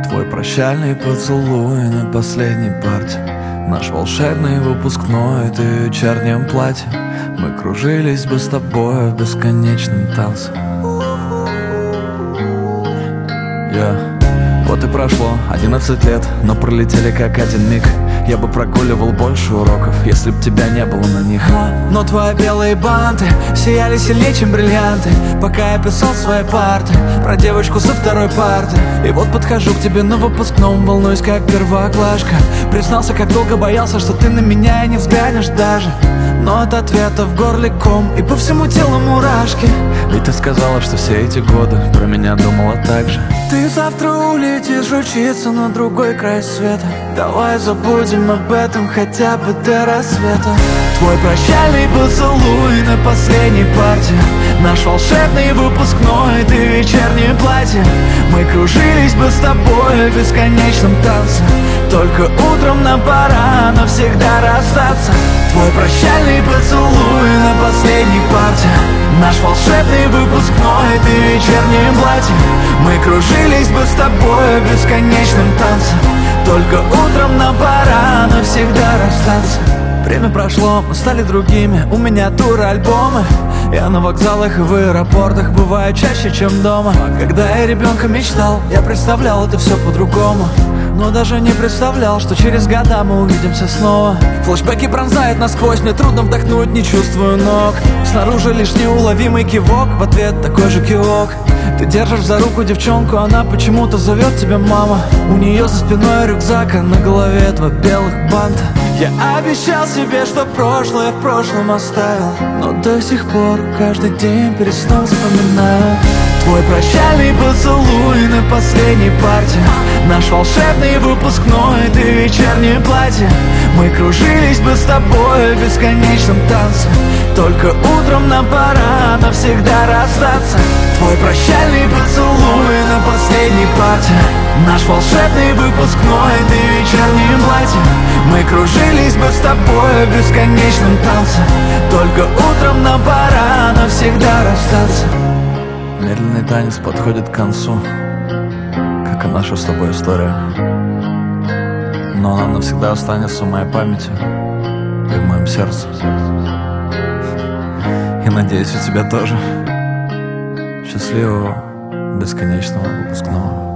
Твой прощальный поцелуй на последней парте, наш волшебный выпускной, ты в вечернем платье. Мы кружились бы с тобой в бесконечном танце. Вот и прошло 11 лет, но пролетели как один миг. Я бы прогуливал больше уроков, если б тебя не было на них. Но твои белые банты сияли сильнее, чем бриллианты, пока я писал свои парты про девочку со второй парты. И вот подхожу к тебе на выпускном, волнуюсь как первоклашка. Признался, как долго боялся, что ты на меня и не взглянешь даже. Но от ответа в горле ком и по всему телу мурашки. Ведь ты сказала, что все эти годы про меня думала так же. Ты завтра улетишь учиться на другой край света. Давай забудем об этом хотя бы до рассвета. Твой прощальный поцелуй на последней парте, наш волшебный выпускной, ты в вечернем платье. Мы кружились бы с тобой в бесконечном танце, только утром нам пора навсегда расстаться. Твой прощальный поцелуй на последней парте, наш волшебный выпускной, ты в вечернем платье. Мы кружились бы с тобой в бесконечном танце, только утром нам пора навсегда расстаться. Время прошло, мы стали другими, у меня туры, альбомы. Я на вокзалах и в аэропортах бываю чаще, чем дома. Когда я ребенком мечтал, я представлял это все по-другому, но даже не представлял, что через года мы увидимся снова. Флэшбэки пронзают насквозь, мне трудно вдохнуть, не чувствую ног. Снаружи лишь неуловимый кивок, в ответ такой же кивок. Ты держишь за руку девчонку, она почему-то зовет тебя мама. У нее за спиной рюкзак, а на голове два белых банта. Я обещал себе, что прошлое в прошлом оставил, но до сих пор каждый день перед сном вспоминаю. Твой прощальный поцелуй на последней парте, наш волшебный выпускной, ты в вечернем платье. Мы кружились бы с тобой в бесконечном танце, только утром нам пора навсегда расстаться. Твой прощальный поцелуй на последней парте, наш волшебный выпускной, ты в вечернем платье. Мы кружились бы с тобой в бесконечном танце, только утром нам пора навсегда расстаться. Медленный танец подходит к концу, как и наша с тобой история, но она навсегда останется в моей памяти и в моем сердце. И надеюсь, у тебя тоже. Счастливого бесконечного выпускного.